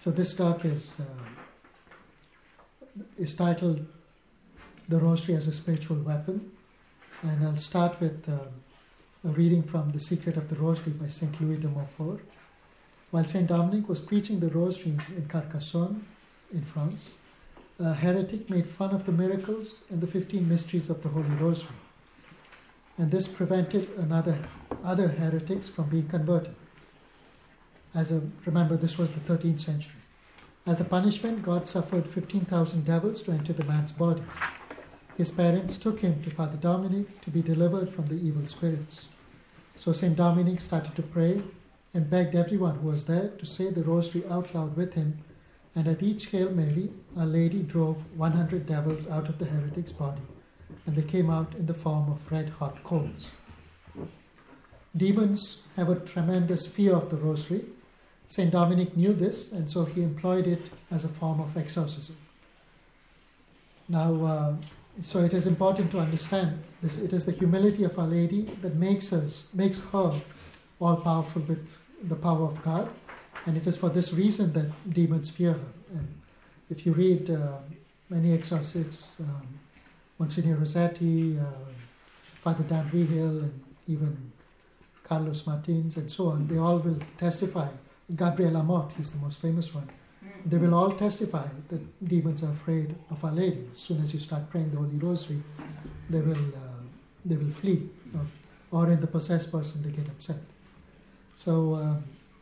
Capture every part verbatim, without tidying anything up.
So this talk is uh, is titled "The Rosary as a Spiritual Weapon," and I'll start with uh, a reading from "The Secret of the Rosary" by Saint Louis de Montfort. While Saint Dominic was preaching the Rosary in Carcassonne, in France, a heretic made fun of the miracles and the fifteen mysteries of the Holy Rosary, and this prevented another other heretics from being converted. As a remember, this was the thirteenth century. As a punishment, God suffered fifteen thousand devils to enter the man's body. His parents took him to Father Dominic to be delivered from the evil spirits. So Saint Dominic started to pray and begged everyone who was there to say the Rosary out loud with him, and at each Hail Mary, Our Lady drove one hundred devils out of the heretic's body, and they came out in the form of red-hot coals. Demons have a tremendous fear of the Rosary. Saint Dominic knew this, and so he employed it as a form of exorcism. Now, uh, so it is important to understand this. It is the humility of Our Lady that makes us, makes her all powerful with the power of God, and it is for this reason that demons fear her. And if you read uh, many exorcists, um, Monsignor Rossetti, uh, Father Dan Rehill, and even Carlos Martins, and so on, they all will testify. Gabriel Amott, he's the most famous one. They will all testify that demons are afraid of Our Lady. As soon as you start praying the Holy Rosary, they will uh, they will flee. Or, or in the possessed person, they get upset. So um,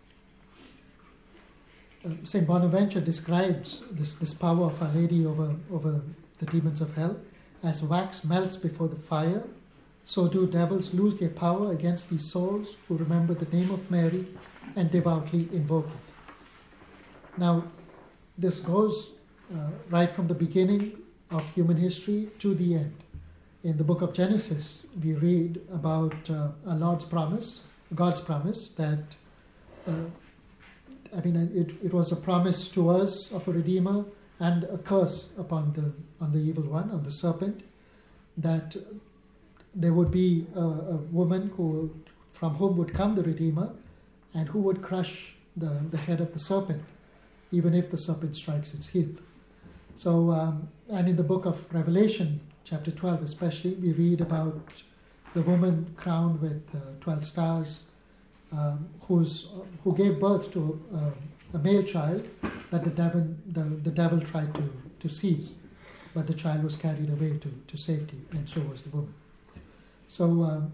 uh, Saint Bonaventure describes this, this power of Our Lady over, over the demons of hell. As wax melts before the fire, so do devils lose their power against these souls who remember the name of Mary and devoutly invoke it. Now, this goes uh, right from the beginning of human history to the end. In the book of Genesis, we read about uh, our Lord's promise, God's promise, that, uh, I mean, it, it was a promise to us of a Redeemer and a curse upon the on the evil one, on the serpent, that there would be a, a woman who, from whom would come the Redeemer, and who would crush the, the head of the serpent, even if the serpent strikes its heel. So, um, and in the book of Revelation, chapter twelve especially, we read about the woman crowned with uh, twelve stars, um, who's, who gave birth to a, a male child that the devil, the, the devil tried to, to seize, but the child was carried away to, to safety, and so was the woman. So, um,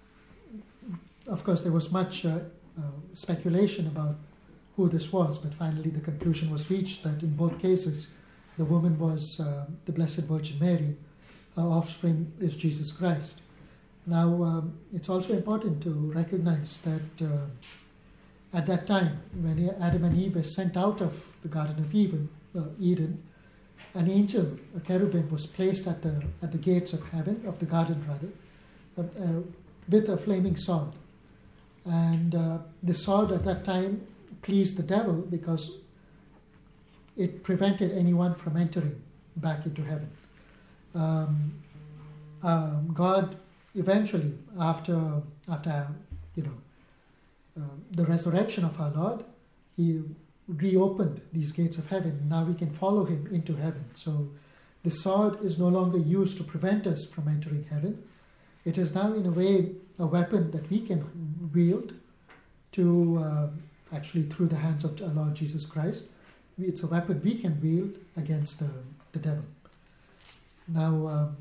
of course, there was much uh, uh, speculation about who this was, but finally the conclusion was reached that in both cases, the woman was uh, the Blessed Virgin Mary. Her offspring is Jesus Christ. Now, um, it's also important to recognize that uh, at that time, when Adam and Eve were sent out of the Garden of Eden, uh, Eden, an angel, a cherubim, was placed at the at the gates of heaven, of the garden rather, uh, uh, with a flaming sword. And uh, the sword at that time pleased the devil because it prevented anyone from entering back into heaven. Um, um, God eventually, after after you know uh, the resurrection of our Lord, He reopened these gates of heaven. Now we can follow Him into heaven. So the sword is no longer used to prevent us from entering heaven. It is now, in a way, a weapon that we can wield to, uh, actually through the hands of our Lord Jesus Christ. It's a weapon we can wield against the, the devil. Now, um,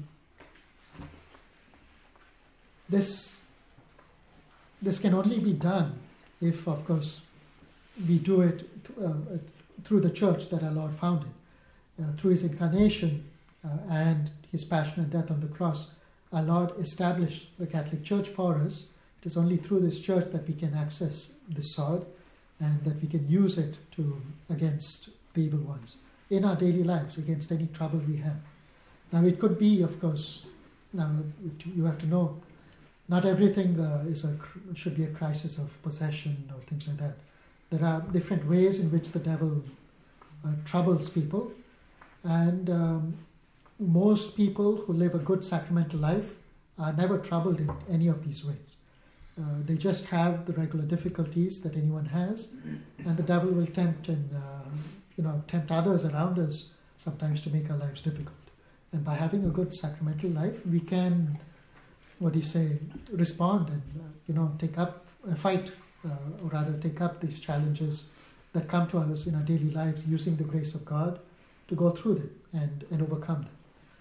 this this can only be done if, of course, we do it uh, through the church that our Lord founded. Uh, through His incarnation uh, and His passion and death on the cross, our Lord established the Catholic Church for us. It is only through this church that we can access the sword and that we can use it to against the evil ones in our daily lives, against any trouble we have. Now, it could be, of course, now you have to know, not everything uh, is a should be a crisis of possession or things like that. There are different ways in which the devil uh, troubles people, and um, most people who live a good sacramental life are never troubled in any of these ways. Uh, they just have the regular difficulties that anyone has, and the devil will tempt and uh, you know, tempt others around us sometimes to make our lives difficult. And by having a good sacramental life, we can, what do you say, respond and, uh, you know, take up, uh, fight, uh, or rather take up these challenges that come to us in our daily lives using the grace of God to go through them and, and overcome them.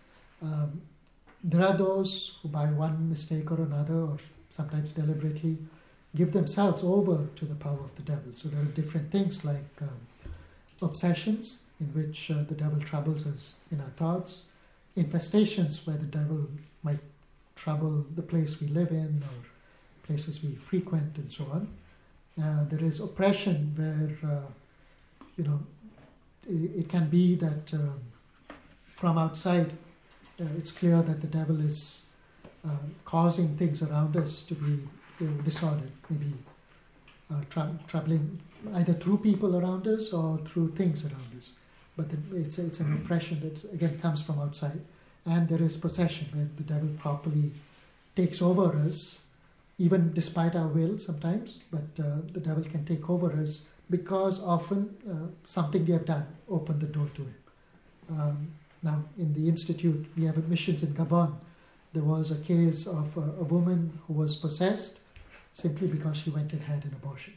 Um, there are those who by one mistake or another, or sometimes deliberately, give themselves over to the power of the devil. So there are different things like um, obsessions, in which uh, the devil troubles us in our thoughts, infestations where the devil might trouble the place we live in or places we frequent and so on. Uh, there is oppression where, uh, you know, it, it can be that um, from outside uh, it's clear that the devil is uh, causing things around us to be uh, disordered, maybe uh, tr- troubling either through people around us or through things around us. But the, it's, it's an oppression that again comes from outside. And there is possession, where the devil properly takes over us, even despite our will sometimes, but uh, the devil can take over us because often uh, something we have done opened the door to him. Um, now, in the Institute, we have missions in Gabon. There was a case of a, a woman who was possessed simply because she went and had an abortion.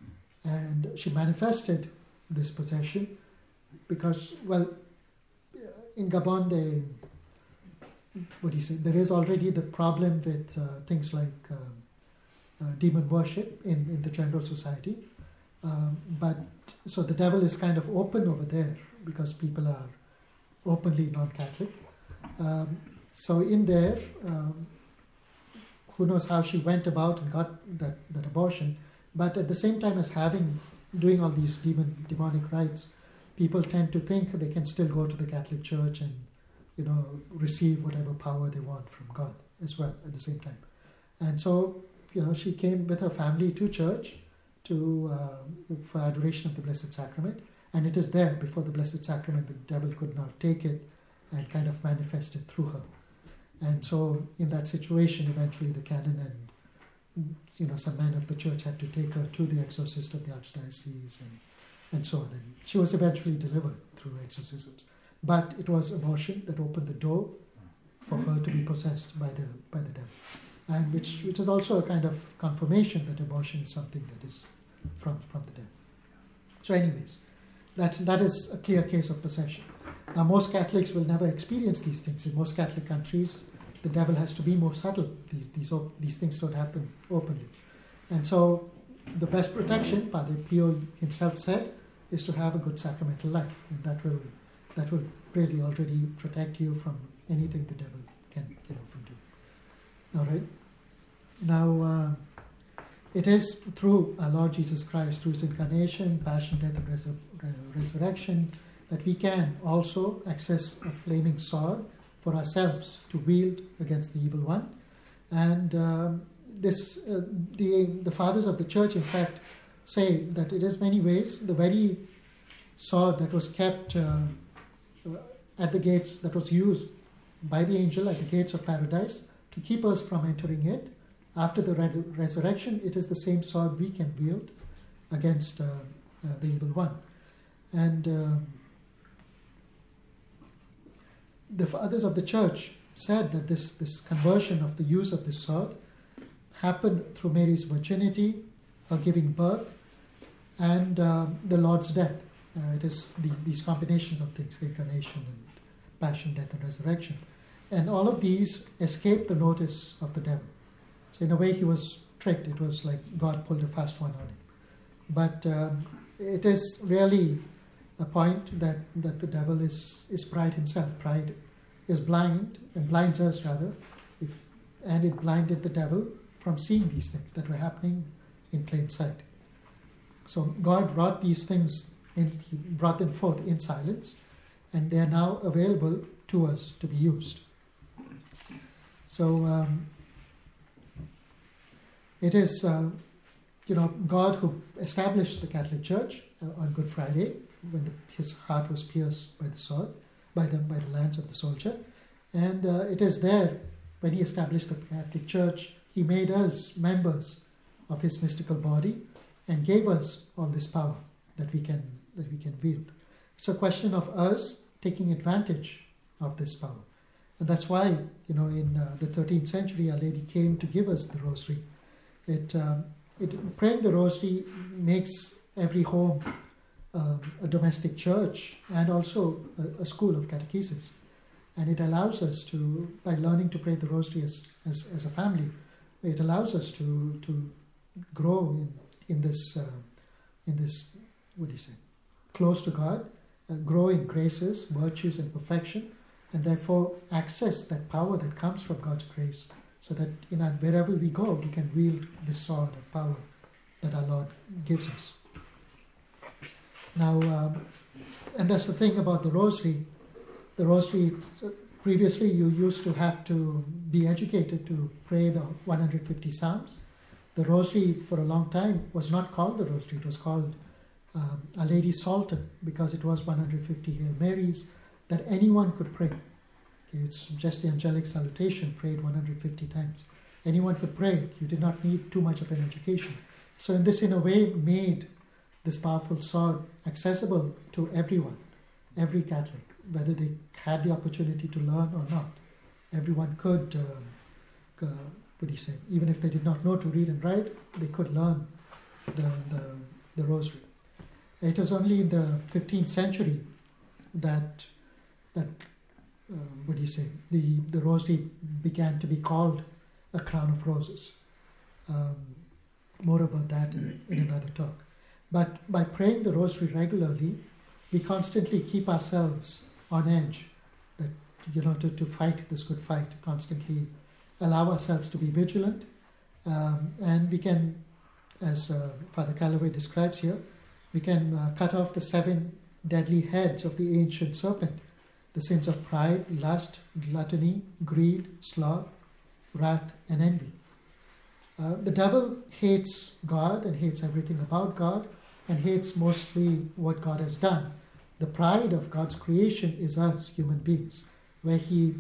And she manifested this possession because, well, in Gabon, they, what do you say, there is already the problem with uh, things like um, uh, demon worship in, in the general society. Um, but so the devil is kind of open over there because people are openly non-Catholic. Um, so in there, um, who knows how she went about and got that, that abortion. But at the same time as having, doing all these demon, demonic rites, people tend to think they can still go to the Catholic Church and, you know, receive whatever power they want from God as well at the same time. And so, you know, she came with her family to church to uh, for adoration of the Blessed Sacrament. And it is there, before the Blessed Sacrament, the devil could not take it and kind of manifested through her. And so in that situation, eventually the canon and, you know, some men of the church had to take her to the exorcist of the archdiocese and, and so on. And she was eventually delivered through exorcisms. But it was abortion that opened the door for her to be possessed by the by the devil. And which which is also a kind of confirmation that abortion is something that is from, from the devil. So anyways, that, that is a clear case of possession. Now, most Catholics will never experience these things. In most Catholic countries, the devil has to be more subtle. These these these things don't happen openly. And so the best protection, Padre Pio himself said, is to have a good sacramental life. And that will that will really already protect you from anything the devil can, can often do. All right? Now, uh, it is through our Lord Jesus Christ, through his incarnation, passion, death, and resur- uh, resurrection, that we can also access a flaming sword for ourselves to wield against the evil one. And um, this, uh, the the fathers of the church, in fact, say that it is many ways the very sword that was kept uh, uh, at the gates, that was used by the angel at the gates of paradise to keep us from entering it. After the re- resurrection, it is the same sword we can wield against uh, uh, the evil one. And uh, the fathers of the church said that this, this conversion of the use of this sword happened through Mary's virginity, her giving birth, and uh, the Lord's death. Uh, it is these, these combinations of things, the incarnation and passion, death, and resurrection. And all of these escaped the notice of the devil. So in a way, he was tricked. It was like God pulled a fast one on him. But um, it is really a point that, that the devil is, is pride himself. Pride is blind, and blinds us rather, if, and it blinded the devil from seeing these things that were happening in plain sight. So God brought these things in, he brought them forth in silence, and they are now available to us to be used. So um, it is, uh, you know, God who established the Catholic Church uh, on Good Friday, when the, his heart was pierced by the sword, by the by the lance of the soldier, and uh, it is there when he established the Catholic Church, he made us members of his mystical body and gave us all this power that we can that we can wield. It's a question of us taking advantage of this power. And that's why, you know, in uh, the thirteenth century, Our Lady came to give us the rosary. It, um, it praying the rosary makes every home um, a domestic church and also a, a school of catechesis. And it allows us to, by learning to pray the rosary as, as, as a family, it allows us to to grow in in this uh, in this what do you say, close to God, uh, grow in graces, virtues, and perfection, and therefore access that power that comes from God's grace, so that in our, wherever we go, we can wield this sword of power that our Lord gives us. Now, um, and that's the thing about the rosary. The rosary, previously you used to have to be educated to pray the one hundred fifty Psalms. The rosary for a long time was not called the rosary, it was called um, Our Lady Psalter, because it was one hundred fifty Hail Marys that anyone could pray. Okay, it's just the angelic salutation prayed one hundred fifty times. Anyone could pray it. You did not need too much of an education. So in this, in a way, made this powerful sword accessible to everyone, every Catholic, whether they had the opportunity to learn or not. Everyone could, uh, uh, what do you say, even if they did not know to read and write, they could learn the, the, the rosary. It was only in the fifteenth century that, that uh, what do you say, the, the rosary began to be called a crown of roses. Um, more about that in, in another talk. But by praying the rosary regularly, we constantly keep ourselves on edge, that you know, to, to fight this good fight, constantly allow ourselves to be vigilant, um, and we can, as uh, Father Calloway describes here, we can uh, cut off the seven deadly heads of the ancient serpent, the sins of pride, lust, gluttony, greed, sloth, wrath, and envy. Uh, the devil hates God and hates everything about God and hates mostly what God has done. The pride of God's creation is us, human beings, where he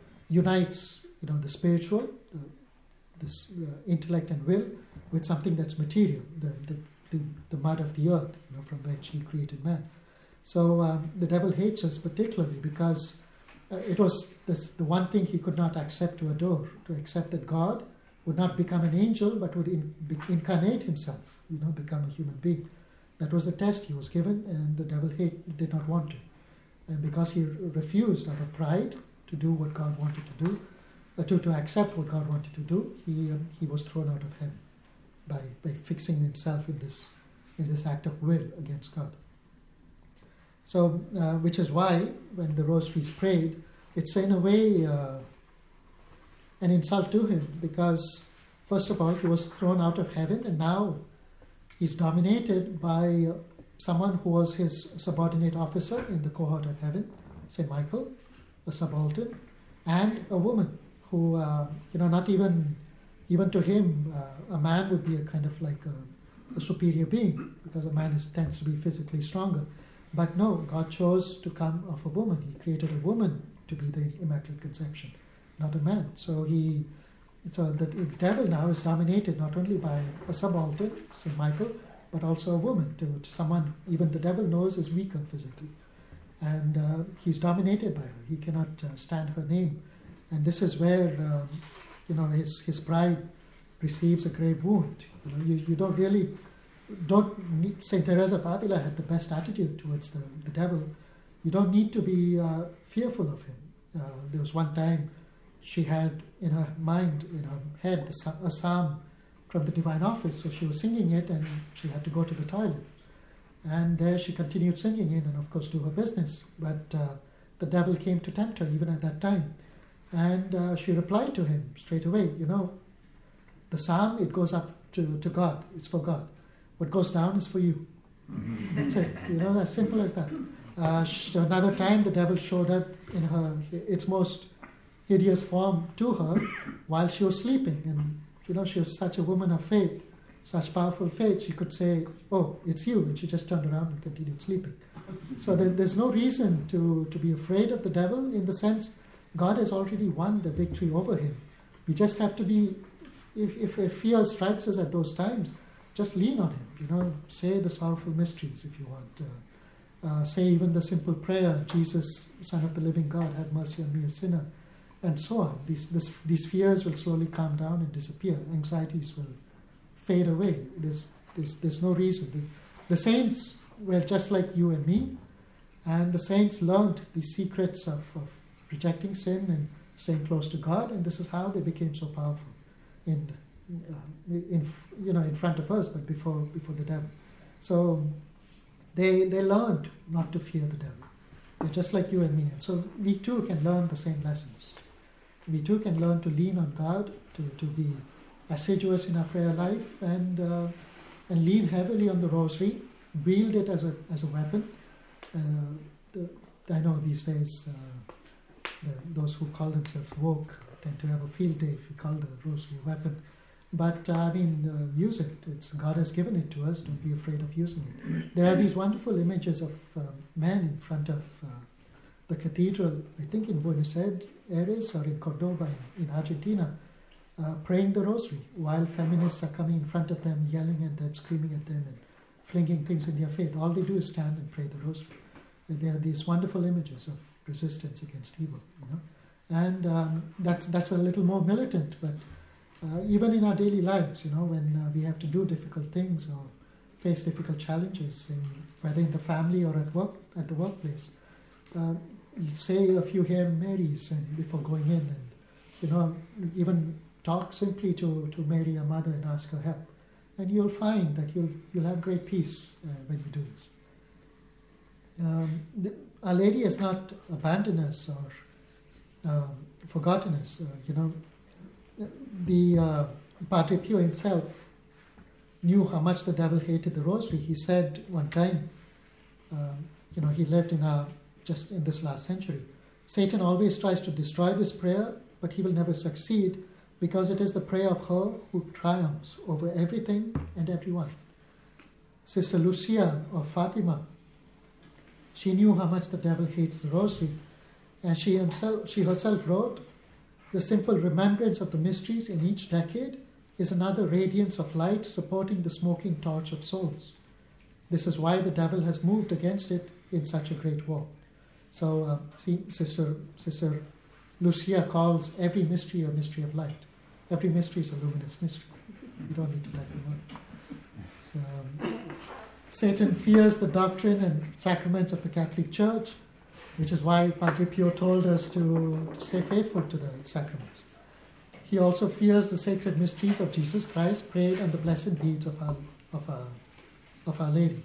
unites, you know, the spiritual, the, this uh, intellect and will, with something that's material, the, the, the, the mud of the earth, you know, from which he created man. So um, the devil hates us particularly because uh, it was this, the one thing he could not accept to adore, to accept that God would not become an angel but would in, be, incarnate himself, you know, become a human being. That was the test he was given, and the devil hate, did not want to. And because he refused out of pride to do what God wanted to do, uh, to, to accept what God wanted to do, he um, he was thrown out of heaven by, by fixing himself in this in this act of will against God. So, uh, which is why when the rosary is prayed, it's in a way uh, an insult to him, because first of all he was thrown out of heaven, and now he's dominated by someone who was his subordinate officer in the cohort of heaven, Saint Michael, a subaltern, and a woman who, uh, you know, not even even to him, uh, a man would be a kind of like a, a superior being, because a man is, tends to be physically stronger. But no, God chose to come of a woman. He created a woman to be the Immaculate Conception, not a man. So he, so the devil now is dominated not only by a subaltern, Saint Michael, but also a woman, to, to someone even the devil knows is weaker physically. And uh, he's dominated by her. He cannot uh, stand her name. And this is where, um, you know, his, his pride receives a grave wound. You know, you, you don't really, don't need, Saint Teresa of Avila had the best attitude towards the, the devil. You don't need to be uh, fearful of him. Uh, there was one time she had in her mind, in her head, a psalm from the Divine Office. So she was singing it, and she had to go to the toilet. And there she continued singing it, and of course do her business. But uh, the devil came to tempt her even at that time. And uh, she replied to him straight away, you know, the psalm, it goes up to, to God. It's for God. What goes down is for you. That's it. You know, as simple as that. Uh, another time the devil showed up in her, its most hideous form to her while she was sleeping. And, you know, she was such a woman of faith, such powerful faith, she could say, oh, it's you. And she just turned around and continued sleeping. So there, there's no reason to, to be afraid of the devil, in the sense God has already won the victory over him. We just have to be, if, if, if fear strikes us at those times, just lean on him, you know, say the sorrowful mysteries if you want. Uh, uh, say even the simple prayer, Jesus, Son of the living God, have mercy on me, a sinner, and so on. These, this, these fears will slowly calm down and disappear. Anxieties will fade away. There's, there's, there's no reason. There's, the saints were just like you and me, and the saints learned the secrets of, of rejecting sin and staying close to God, and this is how they became so powerful in, uh, in you know in front of us, but before before the devil. So they they learned not to fear the devil. They're just like you and me, and so we too can learn the same lessons. We too can learn to lean on God, to, to be assiduous in our prayer life, and uh, and lean heavily on the rosary, wield it as a as a weapon. Uh, the, I know these days uh, the, those who call themselves woke tend to have a field day if we call the rosary a weapon. But uh, I mean, uh, use it. It's God has given it to us. Don't be afraid of using it. There are these wonderful images of uh, men in front of uh, the cathedral, I think in Buenos Aires or in Cordoba in, in Argentina, uh, praying the rosary while feminists are coming in front of them, yelling at them, screaming at them, and flinging things in their faith. All they do is stand and pray the rosary. And there are these wonderful images of resistance against evil, you know. And um, that's that's a little more militant, but uh, even in our daily lives, you know, when uh, we have to do difficult things or face difficult challenges, in, whether in the family or at work, at the workplace, uh, say a few Hail Marys and before going in, and you know, even talk simply to, to Mary, our mother, and ask her help. And you'll find that you'll you'll have great peace uh, when you do this. Um, the, Our Lady has not abandoned us or um, forgotten us. Uh, you know, the uh, Padre Pio himself knew how much the devil hated the Rosary. He said one time, um, you know, he lived in our just in this last century. Satan always tries to destroy this prayer, but he will never succeed because it is the prayer of her who triumphs over everything and everyone. Sister Lucia of Fatima, she knew how much the devil hates the Rosary, and she himself, she herself wrote, "The simple remembrance of the mysteries in each decade is another radiance of light supporting the smoking torch of souls. This is why the devil has moved against it in such a great war." So, uh, see, Sister Sister Lucia calls every mystery a mystery of light. Every mystery is a luminous mystery. You don't need to light them up. So, um, Satan fears the doctrine and sacraments of the Catholic Church, which is why Padre Pio told us to stay faithful to the sacraments. He also fears the sacred mysteries of Jesus Christ, prayed on the blessed deeds of our, of our, of Our Lady.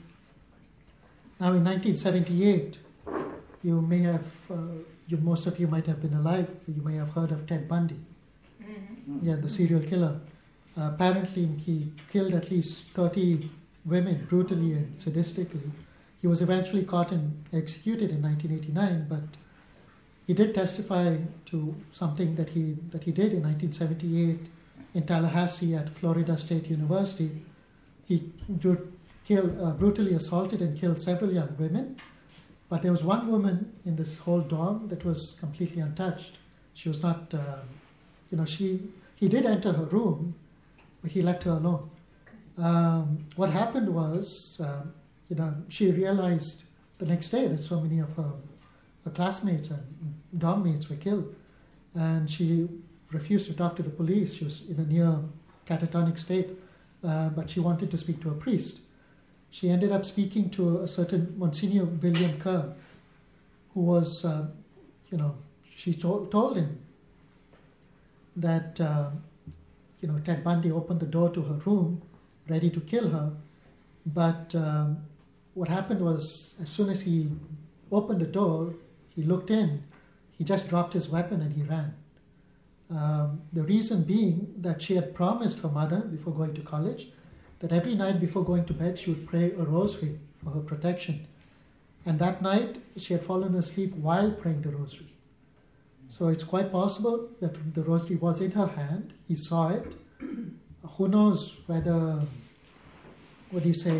Now, in nineteen seventy-eight, you may have, uh, you, most of you might have been alive, you may have heard of Ted Bundy. Mm-hmm. Yeah, the serial killer. Uh, apparently, he killed at least thirty women brutally and sadistically. He was eventually caught and executed in nineteen eighty-nine, but he did testify to something that he that he did in nineteen seventy-eight in Tallahassee at Florida State University. He killed, uh, brutally assaulted and killed several young women, but there was one woman in this whole dorm that was completely untouched. She was not, uh, you know, she he did enter her room, but he left her alone. Um, what happened was, um, you know, she realized the next day that so many of her, her classmates and dorm mates were killed, and she refused to talk to the police. She was in a near catatonic state, uh, but she wanted to speak to a priest. She ended up speaking to a certain Monsignor William Kerr, who was, uh, you know, she to- told him that, uh, you know, Ted Bundy opened the door to her room, ready to kill her, but um, what happened was, as soon as he opened the door, he looked in, he just dropped his weapon and he ran. Um, the reason being that she had promised her mother before going to college that every night before going to bed she would pray a rosary for her protection. And that night she had fallen asleep while praying the rosary. So it's quite possible that the rosary was in her hand, he saw it. Who knows whether, what do you say,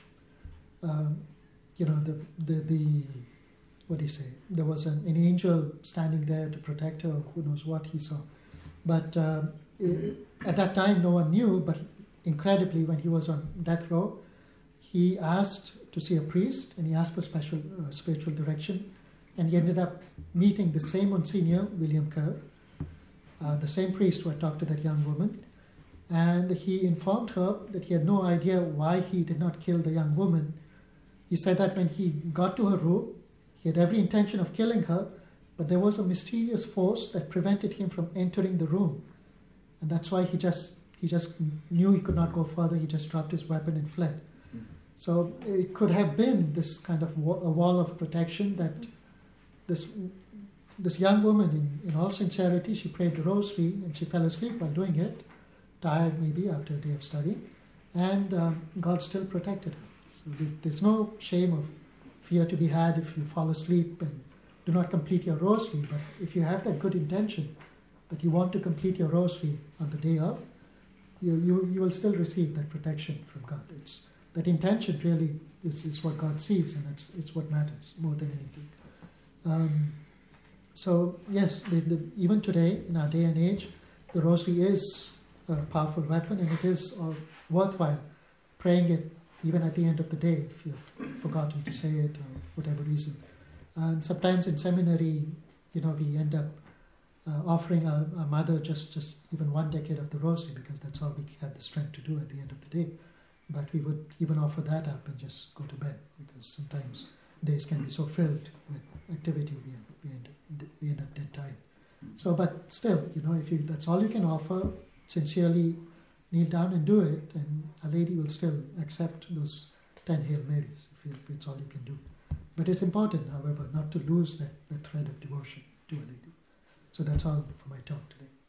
um, you know, the, the, the, what do you say, there was an, an angel standing there to protect her, who knows what he saw. But uh, it, at that time no one knew, but incredibly when he was on death row, he asked to see a priest, and he asked for special uh, spiritual direction, and he ended up meeting the same Monsignor, William Kerr, uh, the same priest who had talked to that young woman, and he informed her that he had no idea why he did not kill the young woman. He said that when he got to her room, he had every intention of killing her, but there was a mysterious force that prevented him from entering the room. And that's why he just he just knew he could not go further. He just dropped his weapon and fled. Mm-hmm. So it could have been this kind of wall, a wall of protection that this this young woman, in, in all sincerity, she prayed the rosary and she fell asleep while doing it, tired maybe after a day of study, and um, God still protected her. So there's no shame of fear to be had if you fall asleep and do not complete your rosary. But if you have that good intention that you want to complete your rosary on the day of, you you, you will still receive that protection from God. It's that intention really is, is what God sees, and it's it's what matters more than anything. Um, so yes, the, the, even today in our day and age, the rosary is a powerful weapon, and it is uh, worthwhile praying it even at the end of the day if you've forgotten to say it or whatever reason. And sometimes in seminary, you know, we end up uh, offering our, our mother just, just even one decade of the rosary, because that's all we have the strength to do at the end of the day. But we would even offer that up and just go to bed, because sometimes days can be so filled with activity we, we, end, up, we end up dead tired. So, but still, you know, if you, that's all you can offer, sincerely kneel down and do it, and Our Lady will still accept those ten Hail Marys if, you, if it's all you can do. But it's important, however, not to lose that, that thread of devotion to Our Lady. So that's all for my talk today.